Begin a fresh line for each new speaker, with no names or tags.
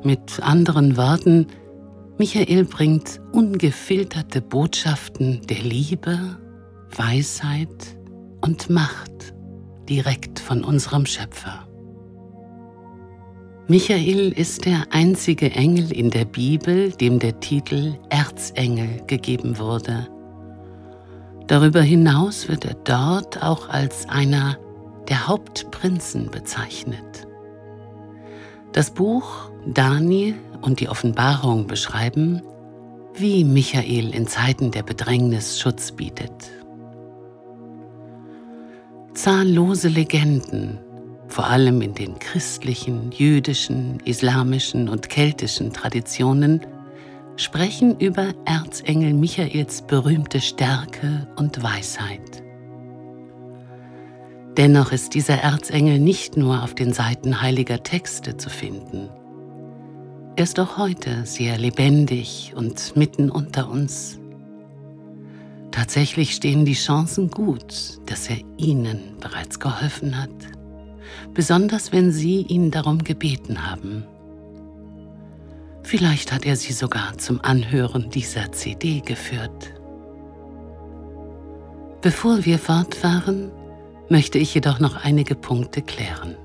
Mit anderen Worten, Michael bringt ungefilterte Botschaften der Liebe, Weisheit und Macht direkt von unserem Schöpfer. Michael ist der einzige Engel in der Bibel, dem der Titel Erzengel gegeben wurde. Darüber hinaus wird er dort auch als einer der Hauptprinzen bezeichnet. Das Buch Daniel und die Offenbarung beschreiben, wie Michael in Zeiten der Bedrängnis Schutz bietet. Zahllose Legenden, vor allem in den christlichen, jüdischen, islamischen und keltischen Traditionen, sprechen über Erzengel Michaels berühmte Stärke und Weisheit. Dennoch ist dieser Erzengel nicht nur auf den Seiten heiliger Texte zu finden. Er ist auch heute sehr lebendig und mitten unter uns. Tatsächlich stehen die Chancen gut, dass er Ihnen bereits geholfen hat, besonders wenn Sie ihn darum gebeten haben. Vielleicht hat er Sie sogar zum Anhören dieser CD geführt. Bevor wir fortfahren, möchte ich jedoch noch einige Punkte klären.